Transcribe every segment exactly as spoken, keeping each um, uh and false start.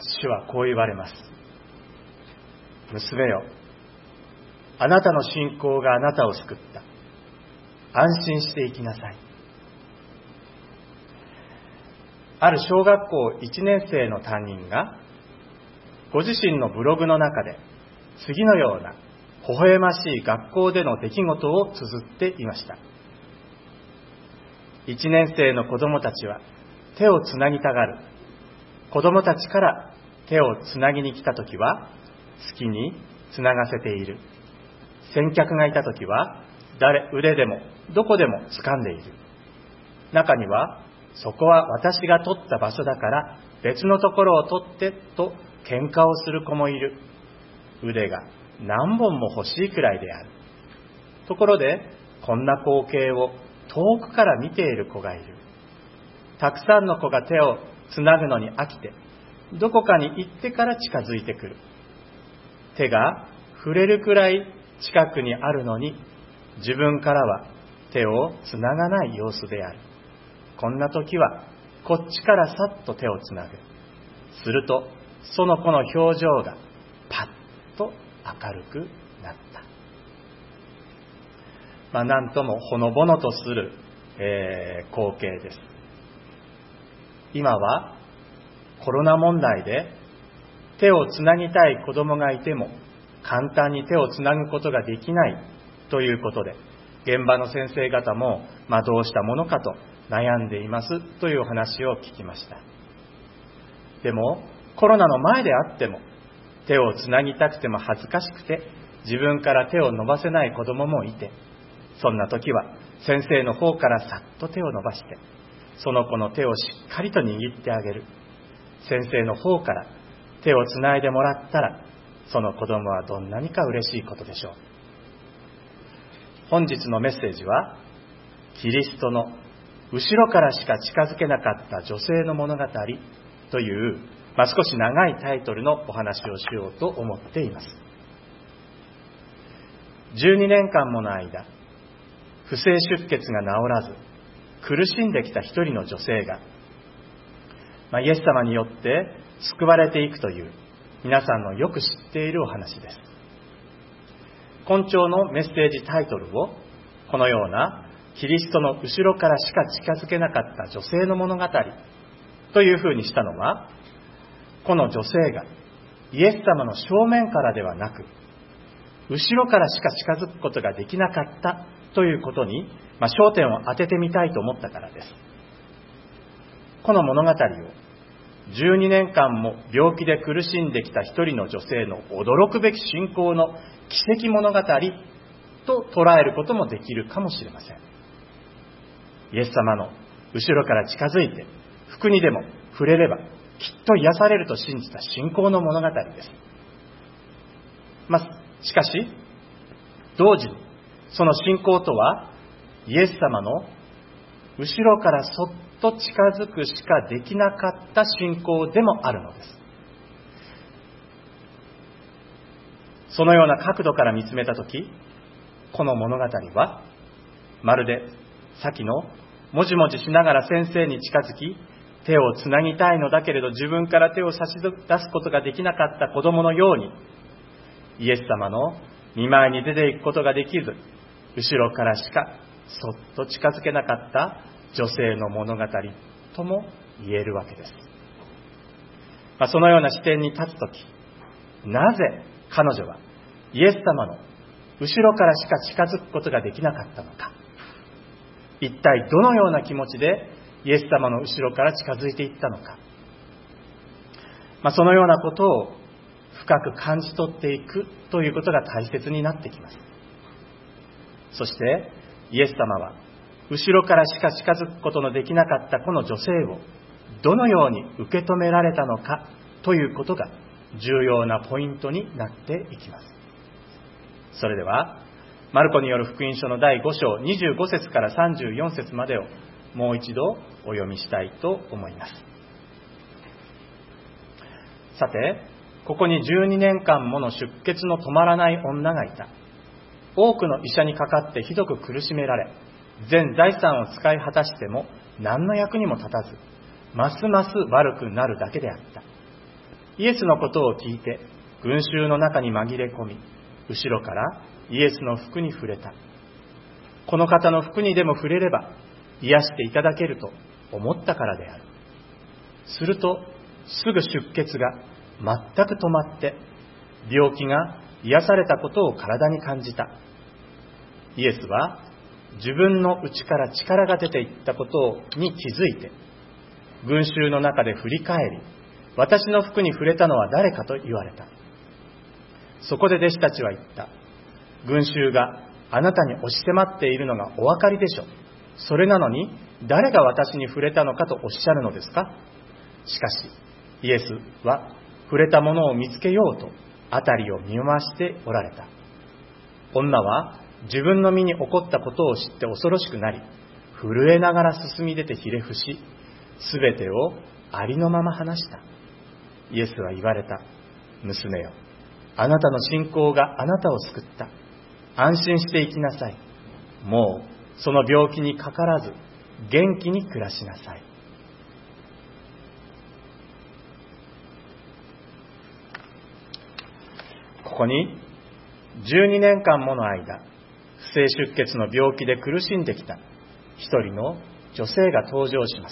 主はこう言われます。娘よ、あなたの信仰があなたを救った。安心して生きなさい。ある小学校いちねん生の担任が、ご自身のブログの中で次のような微笑ましい学校での出来事を綴っていました。いちねん生の子供たちは手をつなぎたがる。子供たちから手をつなぎに来たときは好きにつながせている。先客がいたときは誰腕でもどこでも掴んでいる。中にはそこは私が取った場所だから別のところを取ってと喧嘩をする子もいる。腕が何本も欲しいくらいである。ところでこんな光景を遠くから見ている子がいる。たくさんの子が手をつなぐのに飽きてどこかに行ってから近づいてくる。手が触れるくらい近くにあるのに自分からは手をつながない様子である。こんな時はこっちからさっと手をつなぐ。するとその子の表情がパッと明るくなった。まあ、なんともほのぼのとする、えー、光景です。今はコロナ問題で手をつなぎたい子供がいても簡単に手をつなぐことができないということで、現場の先生方も、まあ、どうしたものかと悩んでいますというお話を聞きました。でもコロナの前であっても手をつなぎたくても恥ずかしくて自分から手を伸ばせない子供もいて、そんな時は先生の方からさっと手を伸ばしてその子の手をしっかりと握ってあげる。先生の方から手をつないでもらったらその子供はどんなにか嬉しいことでしょう。本日のメッセージはキリストの後ろからしか近づけなかった女性の物語という、まあ、少し長いタイトルのお話をしようと思っています。じゅうにねんかんもの間不正出血が治らず苦しんできた一人の女性が、まあ、イエス様によって救われていくという皆さんのよく知っているお話です。今朝のメッセージタイトルをこのようなキリストの後ろからしか近づけなかった女性の物語というふうにしたのは、この女性がイエス様の正面からではなく後ろからしか近づくことができなかったということに、まあ、焦点を当ててみたいと思ったからです。この物語をじゅうにねんかんも病気で苦しんできた一人の女性の驚くべき信仰の奇跡物語と捉えることもできるかもしれません。イエス様の後ろから近づいて服にでも触れればきっと癒されると信じた信仰の物語です。まあ、しかし同時にその信仰とはイエス様の後ろからそっと近づくしかできなかった信仰でもあるのです。そのような角度から見つめたとき、この物語はまるで先のもじもじしながら先生に近づき手をつなぎたいのだけれど自分から手を差し出すことができなかった子供のように、イエス様の見舞いに出ていくことができず後ろからしかそっと近づけなかった女性の物語とも言えるわけです。まあ、そのような視点に立つとき、なぜ彼女はイエス様の後ろからしか近づくことができなかったのか、一体どのような気持ちでイエス様の後ろから近づいていったのか、まあ、そのようなことを深く感じ取っていくということが大切になってきます。そしてイエス様は後ろからしか近づくことのできなかったこの女性をどのように受け止められたのかということが重要なポイントになっていきます。それではマルコによる福音書のだいご章にじゅうご節からさんじゅうよん節までをもう一度お読みしたいと思います。さて、ここにじゅうにねんかんもの出血の止まらない女がいた。多くの医者にかかってひどく苦しめられ、全財産を使い果たしても何の役にも立たず、ますます悪くなるだけであった。 イエスのことを聞いて群衆の中に紛れ込み、後ろからイエスの服に触れた。この方の服にでも触れれば癒していただけると思ったからである。するとすぐ出血が全く止まって、病気が癒されたことを体に感じた。イエスは自分の内から力が出ていったことに気づいて、群衆の中で振り返り、私の服に触れたのは誰かと言われた。そこで弟子たちは言った。群衆があなたに押し迫っているのがお分かりでしょう。それなのに誰が私に触れたのかとおっしゃるのですか。しかしイエスは触れたものを見つけようと辺りを見回しておられた。女は自分の身に起こったことを知って恐ろしくなり、震えながら進み出てひれ伏し、すべてをありのまま話した。イエスは言われた。娘よ、あなたの信仰があなたを救った。安心して生きなさい。もうその病気にかからず元気に暮らしなさい。ここにじゅうにねんかんもの間、不正出血の病気で苦しんできた一人の女性が登場します。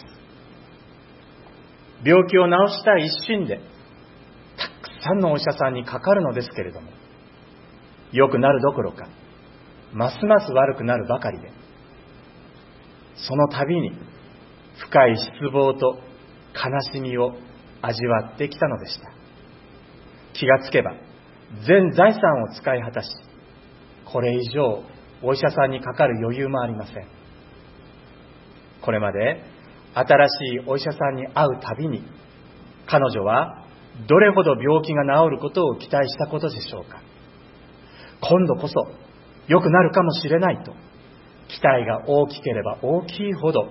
病気を治したい一心でたくさんのお医者さんにかかるのですけれども、良くなるどころかますます悪くなるばかりで、その度に深い失望と悲しみを味わってきたのでした。気がつけば全財産を使い果たし、これ以上お医者さんにかかる余裕もありません。これまで新しいお医者さんに会うたびに、彼女はどれほど病気が治ることを期待したことでしょうか。今度こそ良くなるかもしれないと、期待が大きければ大きいほど、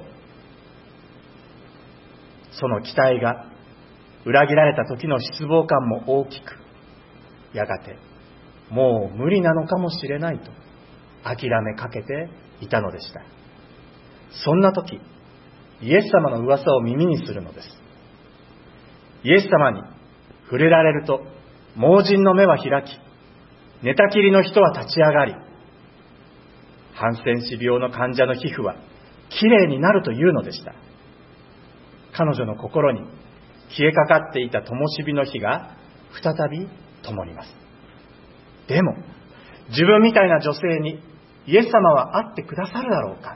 その期待が裏切られた時の失望感も大きく、やがてもう無理なのかもしれないと諦めかけていたのでした。そんな時、イエス様の噂を耳にするのです。イエス様に触れられると盲人の目は開き、寝たきりの人は立ち上がり、ハンセン氏病の患者の皮膚はきれいになるというのでした。彼女の心に消えかかっていた灯火の火が再び灯ります。でも自分みたいな女性にイエス様は会ってくださるだろうか。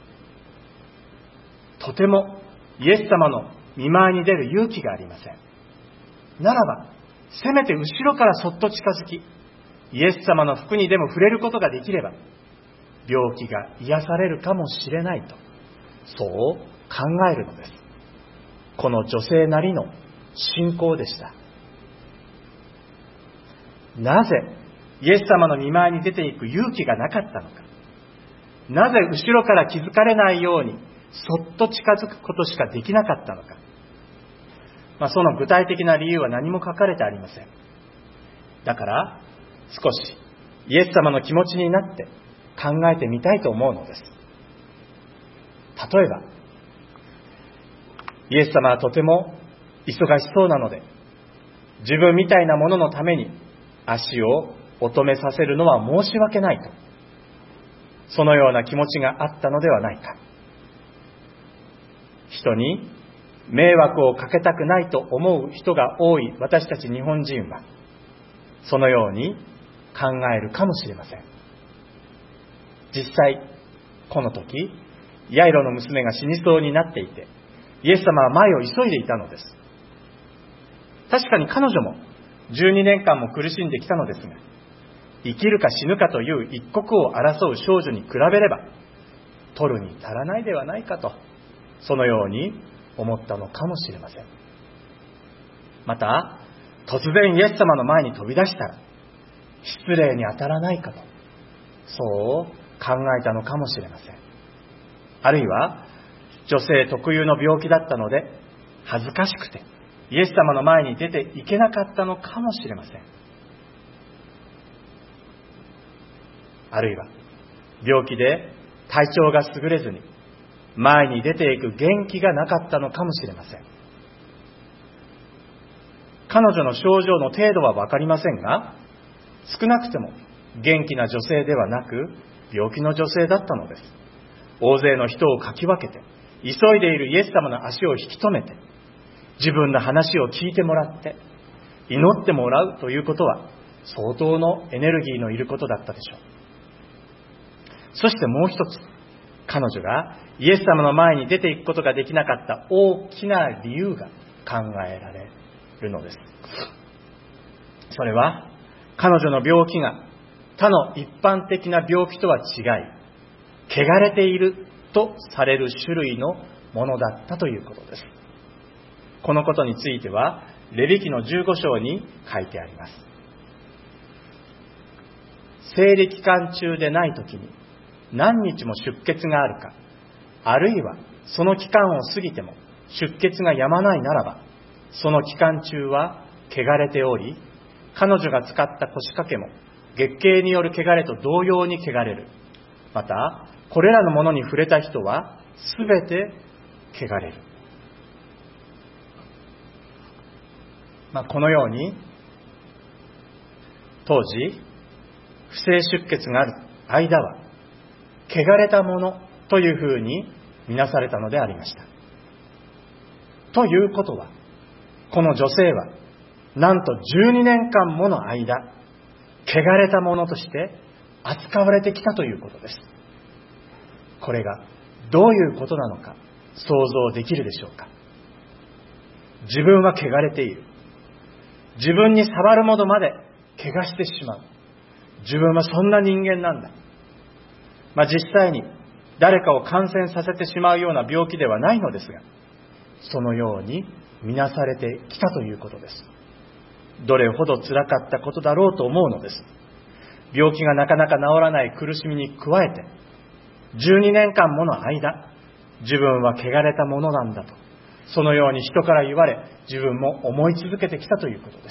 とてもイエス様の見舞いに出る勇気がありません。ならばせめて後ろからそっと近づき、イエス様の服にでも触れることができれば病気が癒されるかもしれないと、そう考えるのです。この女性なりの信仰でした。なぜイエス様の見舞いに出ていく勇気がなかったのか。なぜ後ろから気づかれないようにそっと近づくことしかできなかったのか。まあ、その具体的な理由は何も書かれてありません。だから少しイエス様の気持ちになって考えてみたいと思うのです。例えば、イエス様はとても忙しそうなので、自分みたいなもののために足をお止めさせるのは申し訳ないと、そのような気持ちがあったのではないか。人に迷惑をかけたくないと思う人が多い私たち日本人は、そのように考えるかもしれません。実際、この時、ヤイロの娘が死にそうになっていて、イエス様は前を急いでいたのです。確かに彼女もじゅうにねんかんも苦しんできたのですが、生きるか死ぬかという一刻を争う少女に比べれば、取るに足らないではないかと、そのように思ったのかもしれません。また、突然イエス様の前に飛び出したら、失礼に当たらないかと、そう考えたのかもしれません。あるいは、女性特有の病気だったので、恥ずかしくて、イエス様の前に出ていけなかったのかもしれません。あるいは、病気で体調が優れずに、前に出ていく元気がなかったのかもしれません。 彼女の症状の程度は分かりませんが、少なくても元気な女性ではなく病気の女性だったのです。大勢の人をかき分けて、急いでいるイエス様の足を引き止めて、自分の話を聞いてもらって、祈ってもらうということは相当のエネルギーのいることだったでしょう。そしてもう一つ、彼女がイエス様の前に出ていくことができなかった大きな理由が考えられるのです。それは、彼女の病気が他の一般的な病気とは違い、汚れているとされる種類のものだったということです。このことについては、レビ記のじゅうご章に書いてあります。生理期間中でないときに何日も出血があるか、あるいはその期間を過ぎても出血が止まないならば、その期間中は汚れており、彼女が使った腰掛けも月経による汚れと同様に汚れる。また、これらのものに触れた人はすべて汚れる。まあ、このように、当時、不正出血がある間は、汚れたものというふうに見なされたのでありました。ということは、この女性は、なんとじゅうにねんかんもの間、汚れたものとして扱われてきたということです。これがどういうことなのか想像できるでしょうか。自分は汚れている。自分に触るものまで怪我してしまう。自分はそんな人間なんだ。まあ実際に誰かを感染させてしまうような病気ではないのですが、そのように見なされてきたということです。どれほど辛かったことだろうと思うのです。病気がなかなか治らない苦しみに加えて、じゅうにねんかんもの間、自分は汚れたものなんだと、そのように人から言われ、自分も思い続けてきたということです。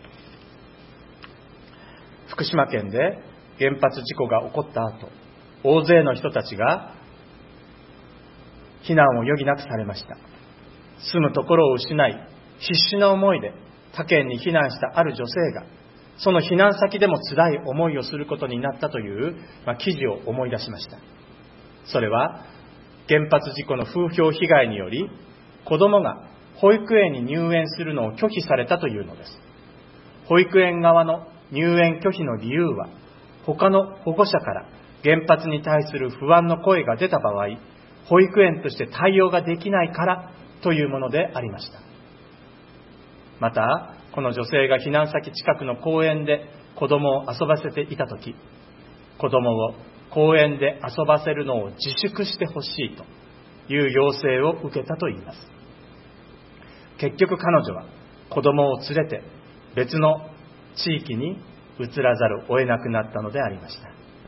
福島県で原発事故が起こった後、大勢の人たちが避難を余儀なくされました。住むところを失い、必死な思いで他県に避難したある女性が、その避難先でも辛い思いをすることになったという、まあ、記事を思い出しました。それは原発事故の風評被害により、子供が保育園に入園するのを拒否されたというのです。保育園側の入園拒否の理由は、他の保護者から原発に対する不安の声が出た場合、保育園として対応ができないからというものでありました。また、この女性が避難先近くの公園で子供を遊ばせていたとき、子供を公園で遊ばせるのを自粛してほしいという要請を受けたといいます。結局彼女は子供を連れて別の地域に移らざるを得なくなったのでありました。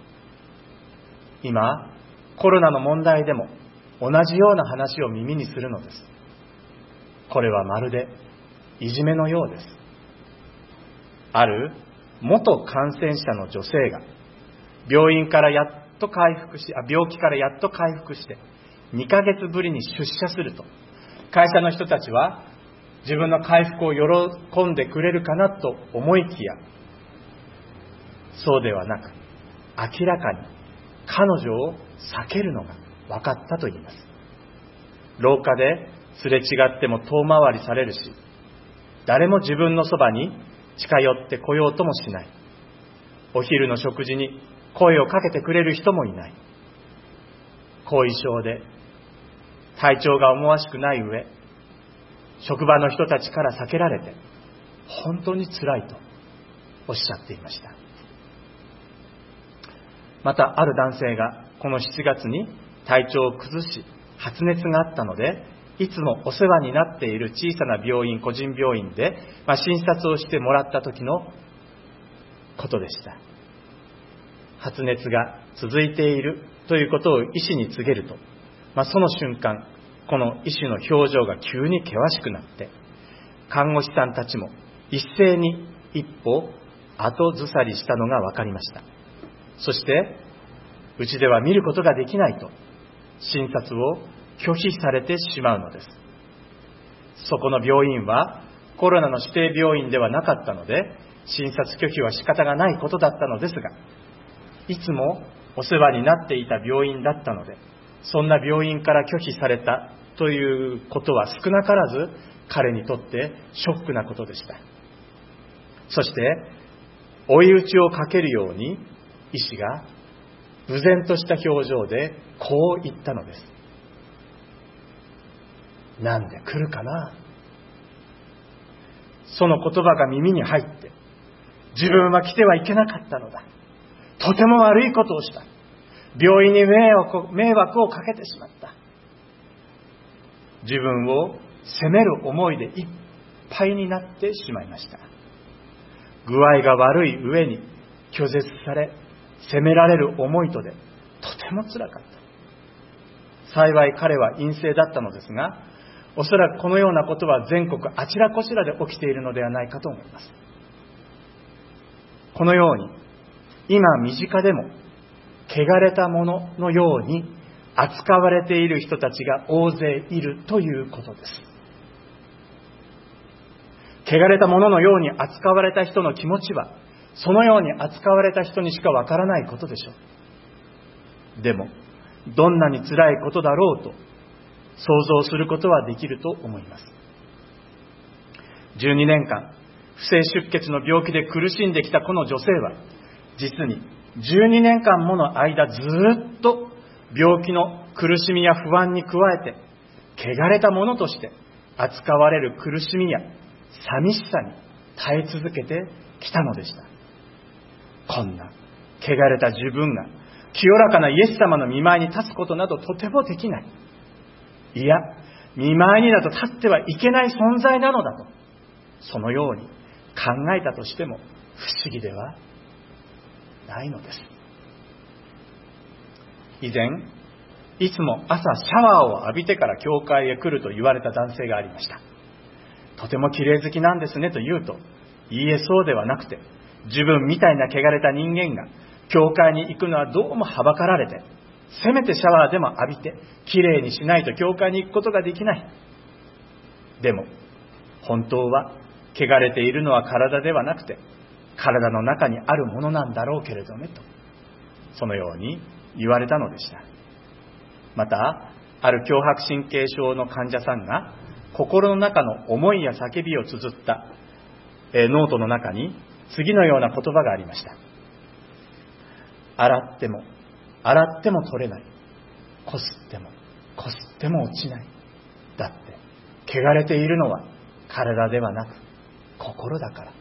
今、コロナの問題でも同じような話を耳にするのです。これはまるでいじめのようです。ある元感染者の女性が病院からやっと回復し、あ、病気からやっと回復してにかげつぶりに出社すると、会社の人たちは自分の回復を喜んでくれるかなと思いきや、そうではなく、明らかに彼女を避けるのが分かったと言います。廊下ですれ違っても遠回りされるし、誰も自分のそばに近寄ってこようともしない。お昼の食事に声をかけてくれる人もいない。後遺症で体調が思わしくない上、職場の人たちから避けられて本当に辛いとおっしゃっていました。また、ある男性がこのしちがつに体調を崩し発熱があったので、いつもお世話になっている小さな病院、個人病院で、まあ、診察をしてもらった時のことでした。発熱が続いているということを医師に告げると、まあ、その瞬間、この医師の表情が急に険しくなって、看護師さんたちも一斉に一歩後ずさりしたのが分かりました。そして、うちでは見ることができないと診察を拒否されてしまうのです。そこの病院は、 コロナの指定病院ではなかったので、診察拒否は仕方がないことだったのですが、いつもお世話になっていた病院だったので、そんな病院から拒否されたということは少なからず彼にとってショックなことでした。そして追い打ちをかけるように医師が無然とした表情でこう言ったのです。なんで来るかな。その言葉が耳に入って、自分は来てはいけなかったのだ。とても悪いことをした。病院に迷惑を、迷惑をかけてしまった。自分を責める思いでいっぱいになってしまいました。具合が悪い上に拒絶され、責められる思いとでとてもつらかった。幸い彼は陰性だったのですが、おそらくこのようなことは全国あちらこちらで起きているのではないかと思います。このように今身近でも汚れたもののように扱われている人たちが大勢いるということです。汚れたもののように扱われた人の気持ちは、そのように扱われた人にしかわからないことでしょう。でも、どんなに辛いことだろうと想像することはできると思います。じゅうにねんかん、不正出血の病気で苦しんできたこの女性は、実にじゅうにねんかんもの間ずっと病気の苦しみや不安に加えて、汚れたものとして扱われる苦しみや寂しさに耐え続けてきたのでした。こんな汚れた自分が清らかなイエス様の御前に立つことなどとてもできない。いや、御前にだと立ってはいけない存在なのだと、そのように考えたとしても不思議ではないのです。以前、いつも朝シャワーを浴びてから教会へ来ると言われた男性がありました。とても綺麗好きなんですねと言うと、いいえそうではなくて、自分みたいな汚れた人間が教会に行くのはどうもはばかられて、せめてシャワーでも浴びて綺麗にしないと教会に行くことができない。でも本当は汚れているのは体ではなくて、体の中にあるものなんだろうけれどねと、そのように言われたのでした。また、ある強迫神経症の患者さんが心の中の思いや叫びを綴ったノートの中に次のような言葉がありました。洗っても洗っても取れない。こすってもこすっても落ちない。だって汚れているのは体ではなく心だから。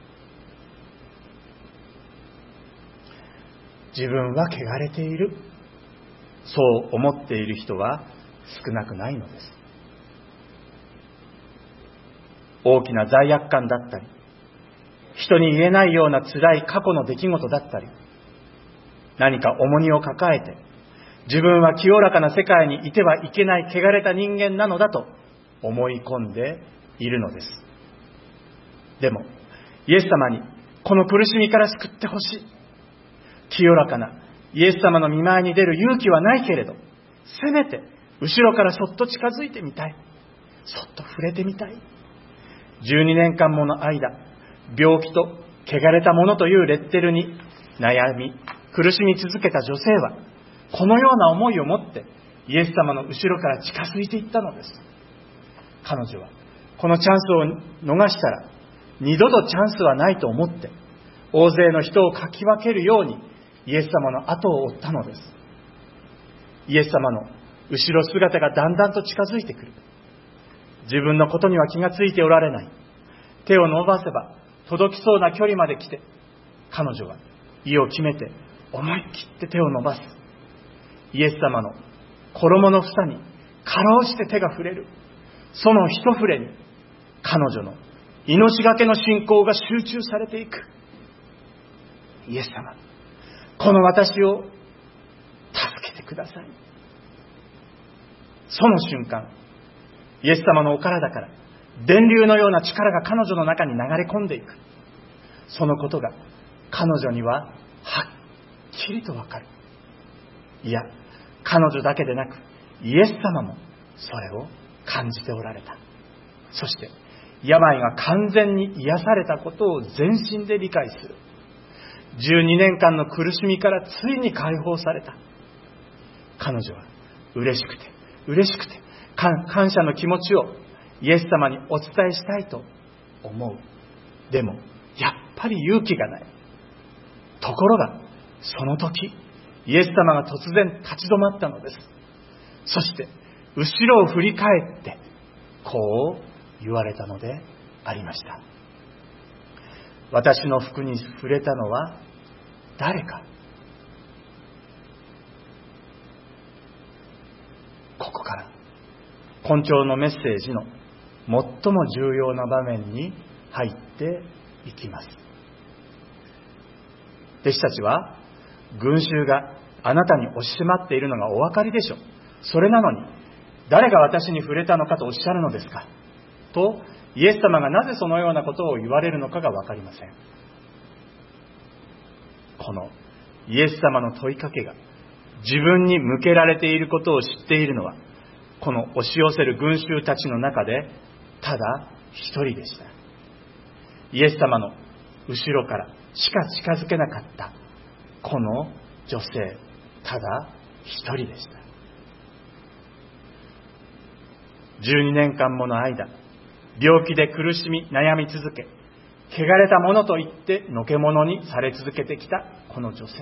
自分は汚れている、そう思っている人は少なくないのです。大きな罪悪感だったり、人に言えないような辛い過去の出来事だったり、何か重荷を抱えて自分は清らかな世界にいてはいけない汚れた人間なのだと思い込んでいるのです。でもイエス様にこの苦しみから救ってほしい。清らかなイエス様の御前に出る勇気はないけれど、せめて後ろからそっと近づいてみたい。そっと触れてみたい。じゅうにねんかんもの間、病気と汚れたものというレッテルに悩み苦しみ続けた女性は、このような思いを持ってイエス様の後ろから近づいていったのです。彼女はこのチャンスを逃したら二度とチャンスはないと思って、大勢の人をかき分けるようにイエス様の後を追ったのです。イエス様の後ろ姿がだんだんと近づいてくる。自分のことには気がついておられない。手を伸ばせば届きそうな距離まで来て、彼女は意を決めて思い切って手を伸ばす。イエス様の衣の房にかろうじて手が触れる。その一触れに彼女の命がけの信仰が集中されていく。イエス様、この私を助けてください。その瞬間、イエス様のお体から電流のような力が彼女の中に流れ込んでいく。そのことが彼女にははっきりとわかる。いや、彼女だけでなくイエス様もそれを感じておられた。そして病が完全に癒されたことを全身で理解する。じゅうにねんかんの苦しみからついに解放された。彼女は嬉しくて嬉しくて感謝の気持ちをイエス様にお伝えしたいと思う。でもやっぱり勇気がない。ところがその時イエス様が突然立ち止まったのです。そして後ろを振り返ってこう言われたのでありました。私の服に触れたのは誰か。ここから根性のメッセージの最も重要な場面に入っていきます。弟子たちは群衆があなたに押し迫っているのがお分かりでしょう。それなのに誰が私に触れたのかとおっしゃるのですかと、イエス様がなぜそのようなことを言われるのかが分かりません。このイエス様の問いかけが自分に向けられていることを知っているのは、この押し寄せる群衆たちの中でただ一人でした。イエス様の後ろからしか近づけなかったこの女性、ただ一人でした。じゅうにねんかんもの間、病気で苦しみ悩み続け、汚れたものと言ってのけ者にされ続けてきたこの女性、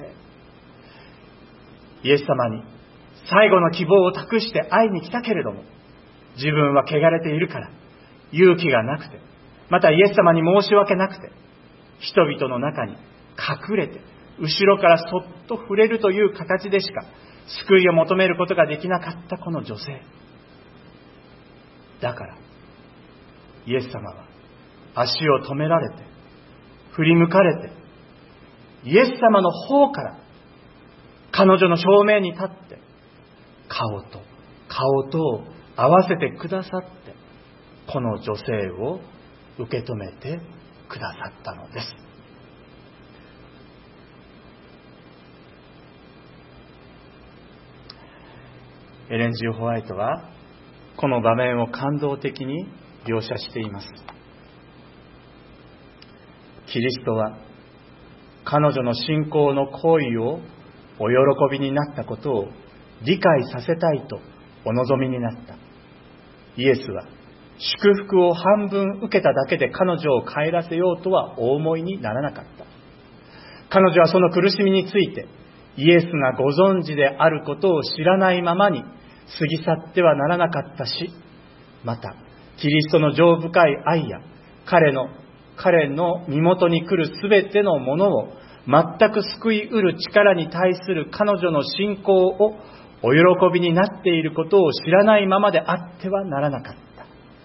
イエス様に最後の希望を託して会いに来たけれども、自分は汚れているから勇気がなくて、またイエス様に申し訳なくて、人々の中に隠れて後ろからそっと触れるという形でしか救いを求めることができなかったこの女性。だからイエス様は足を止められて、振り向かれて、イエス様の方から彼女の正面に立って顔と顔とを合わせてくださって、この女性を受け止めてくださったのです。エレン・ジー・ホワイトはこの場面を感動的に描写しています。キリストは彼女の信仰の行為をお喜びになったことを理解させたいとお望みになった。イエスは祝福を半分受けただけで彼女を帰らせようとはお思いにならなかった。彼女はその苦しみについてイエスがご存知であることを知らないままに過ぎ去ってはならなかったし、またキリストの情深い愛や彼の彼の身元に来るすべてのものを全く救い得る力に対する彼女の信仰をお喜びになっていることを知らないままであってはならなかった。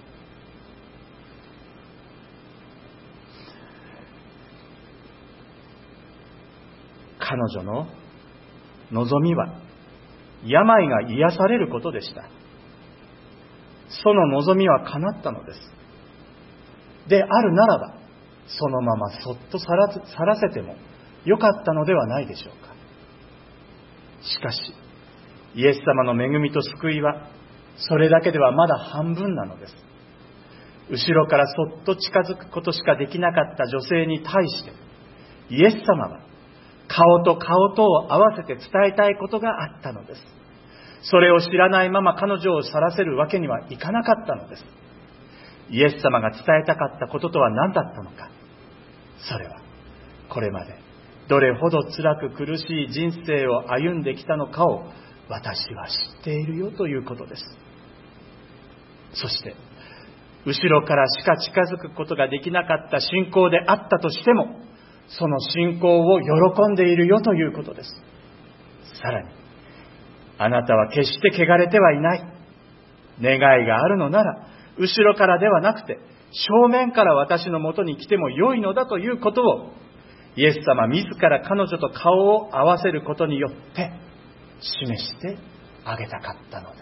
彼女の望みは病が癒されることでした。その望みは叶ったのです。であるならば、そのままそっと去ら、去らせてもよかったのではないでしょうか。しかしイエス様の恵みと救いはそれだけではまだ半分なのです。後ろからそっと近づくことしかできなかった女性に対して、イエス様は顔と顔とを合わせて伝えたいことがあったのです。それを知らないまま彼女を去らせるわけにはいかなかったのです。イエス様が伝えたかったこととは何だったのか。それはこれまでどれほど辛く苦しい人生を歩んできたのかを私は知っているよということです。そして後ろからしか近づくことができなかった信仰であったとしても、その信仰を喜んでいるよということです。さらに、あなたは決して汚れてはいない。願いがあるのなら、後ろからではなくて、正面から私のもとに来ても良いのだということを、イエス様自ら彼女と顔を合わせることによって示してあげたかったのです。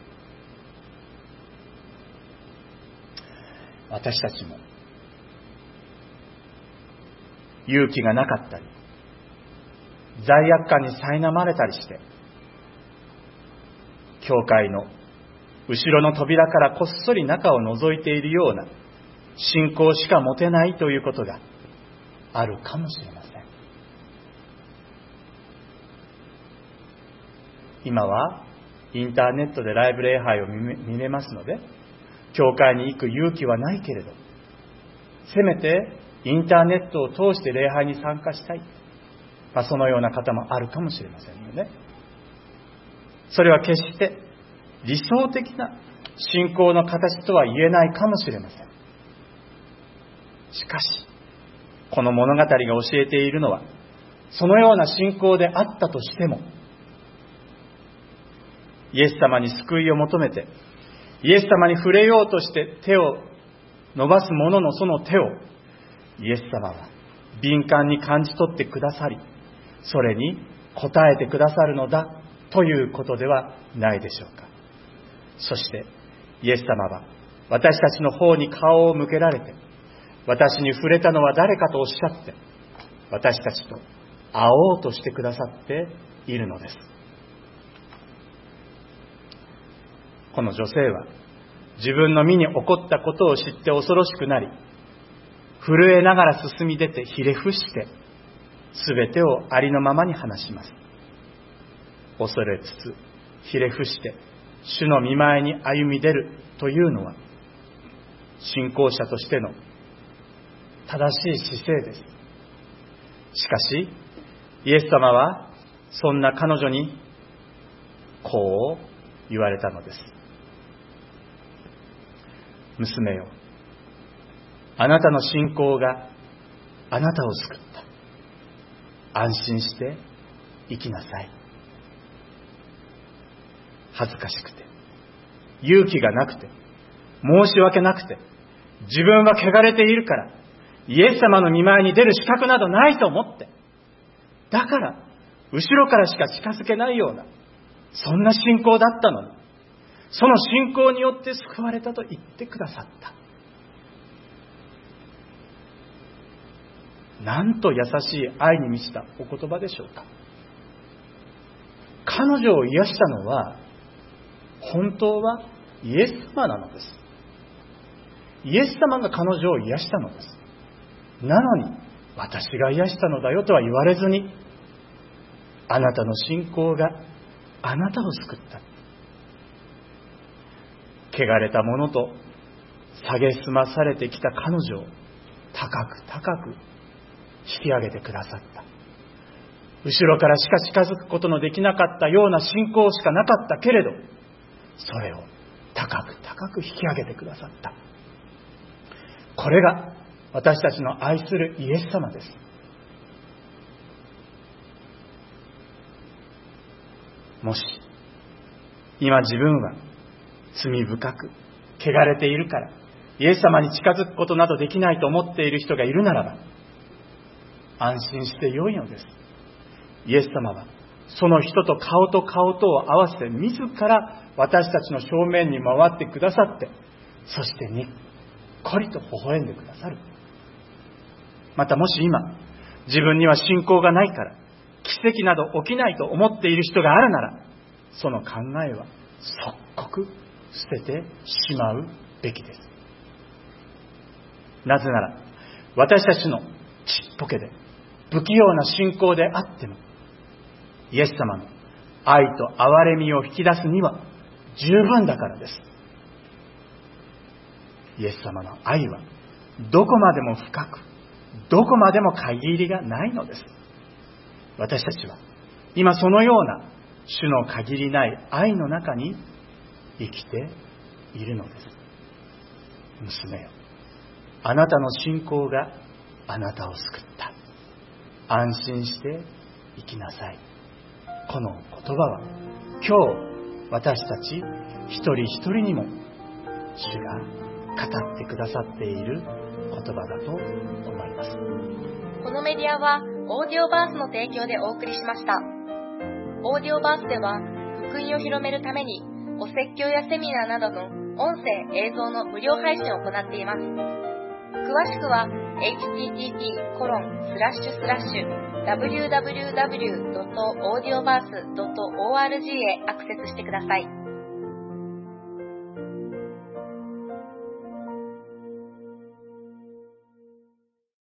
私たちも勇気がなかったり、罪悪感に苛まれたりして、教会の後ろの扉からこっそり中を覗いているような信仰しか持てないということがあるかもしれません。今はインターネットでライブ礼拝を見れますので、教会に行く勇気はないけれど、せめてインターネットを通して礼拝に参加したい、まあ、そのような方もあるかもしれませんよね。それは決して理想的な信仰の形とは言えないかもしれません。しかし、この物語が教えているのは、そのような信仰であったとしても、イエス様に救いを求めて、イエス様に触れようとして手を伸ばす者のその手を、イエス様は敏感に感じ取ってくださり、それに応えてくださるのだということではないでしょうか。そしてイエス様は私たちの方に顔を向けられて、私に触れたのは誰かとおっしゃって、私たちと会おうとしてくださっているのです。この女性は自分の身に起こったことを知って恐ろしくなり、震えながら進み出てひれ伏して、すべてをありのままに話します。恐れつつひれ伏して主の御前に歩み出るというのは、信仰者としての正しい姿勢です。しかしイエス様はそんな彼女にこう言われたのです。娘よ、あなたの信仰があなたを救った。安心して生きなさい。恥ずかしくて、勇気がなくて、申し訳なくて、自分は汚れているからイエス様の御前に出る資格などないと思って、だから後ろからしか近づけないような、そんな信仰だったのに、その信仰によって救われたと言ってくださった。なんと優しい愛に満ちたお言葉でしょうか。彼女を癒したのは本当はイエス様なのです。イエス様が彼女を癒したのです。なのに私が癒したのだよとは言われずに、あなたの信仰があなたを救った。汚れたものと蔑まされてきた彼女を高く高く引き上げてくださった。後ろからしか近づくことのできなかったような信仰しかなかったけれど、それを高く高く引き上げてくださった。これが私たちの愛するイエス様です。もし今自分は罪深く汚れているからイエス様に近づくことなどできないと思っている人がいるならば、安心してよいのです。イエス様はその人と顔と顔とを合わせて自ら私たちの正面に回ってくださって、そしてにっこりと微笑んでくださる。またもし今自分には信仰がないから奇跡など起きないと思っている人があるなら、その考えは即刻捨ててしまうべきです。なぜなら私たちのちっぽけで不器用な信仰であっても、イエス様の愛と憐れみを引き出すには十分だからです。イエス様の愛はどこまでも深く、どこまでも限りがないのです。私たちは今そのような主の限りない愛の中に生きているのです。娘よ、あなたの信仰があなたを救った。安心して生きなさい。この言葉は今日私たち一人一人にも主が語ってくださっている言葉だと思います。 このメディアはオーディオバースの提供でお送りしました。オーディオバースでは福音を広めるためにお説教やセミナーなどの音声映像の無料配信を行っています。詳しくは エイチティーティーピーコロンスラッシュスラッシュダブリューダブリューダブリュードットオーディオバースドットオーアールジー へアクセスしてください。